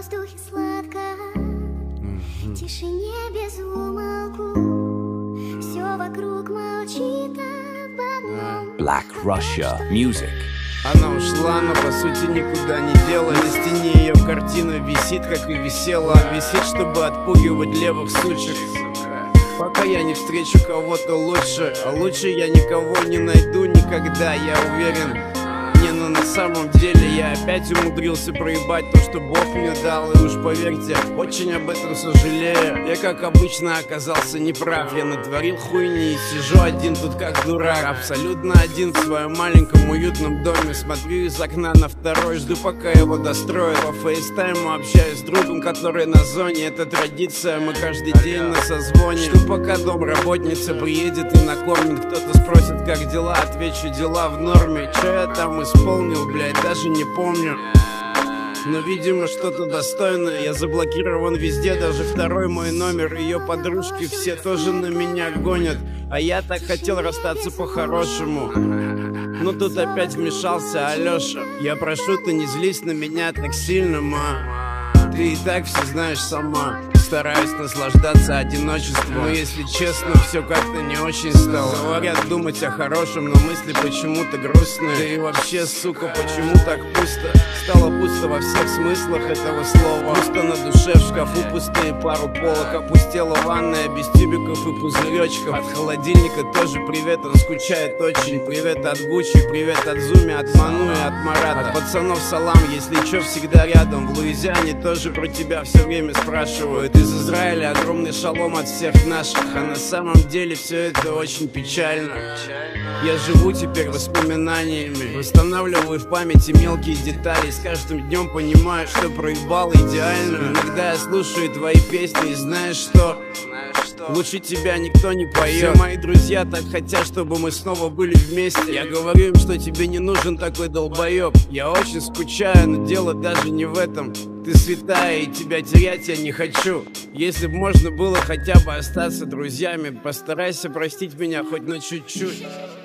воздухе сладко, в тишине без умолку, все вокруг молчит об одном. Black Russia Music. Она ушла, но по сути никуда не делась. На стене ее картина висит, как и висела. Висит, чтобы отпугивать левых сучек. Пока я не встречу кого-то лучше, а лучше я никого не найду никогда, я уверен. Не, но на самом деле я опять умудрился проебать то, что Бог мне дал. И уж поверьте, очень об этом сожалею. Я, как обычно, оказался неправ. Я натворил хуйни и сижу один тут как дурак. Абсолютно один в своем маленьком уютном доме. Смотрю из окна на второй, жду пока его достроят. По фейстайму общаюсь с другом, который на зоне. Это традиция, мы каждый день на созвоне. Жду пока домработница приедет и накормит. Кто-то спросит, как дела, отвечу, дела в норме. Че я там исполнил, блядь, даже не помню. Но, видимо, что-то достойное. Я заблокирован везде, даже второй мой номер. Ее подружки все тоже на меня гонят. А я так хотел расстаться по-хорошему. Но тут опять вмешался Алёша. Я прошу, ты не злись на меня так сильно, ма. Ты и так все знаешь сама. Стараюсь наслаждаться одиночеством, но если честно, все как-то не очень стало. Говорят думать о хорошем, но мысли почему-то грустные. Да и вообще, сука, почему так пусто? Стало пусто во всех смыслах этого слова. Пусто на душе, в шкафу пустые пару полок. Опустела ванная без тюбиков и пузыречков. От холодильника тоже привет, он скучает очень. Привет от Гуччи, привет от Зуми, от Ману и от Марата. От пацанов салам, если чё, всегда рядом. В Луизиане тоже про тебя все время спрашивают. Из Израиля огромный шалом от всех наших. А на самом деле все это очень печально. Я живу теперь воспоминаниями, восстанавливаю в памяти мелкие детали. С каждым днем понимаю, что проебал идеально. Иногда я слушаю твои песни и знаешь что? Лучше тебя никто не поет. Все мои друзья так хотят, чтобы мы снова были вместе. Я говорю им, что тебе не нужен такой долбоеб. Я очень скучаю, но дело даже не в этом. Ты святая, и тебя терять я не хочу. Если бы можно было хотя бы остаться друзьями, постарайся простить меня хоть на чуть-чуть.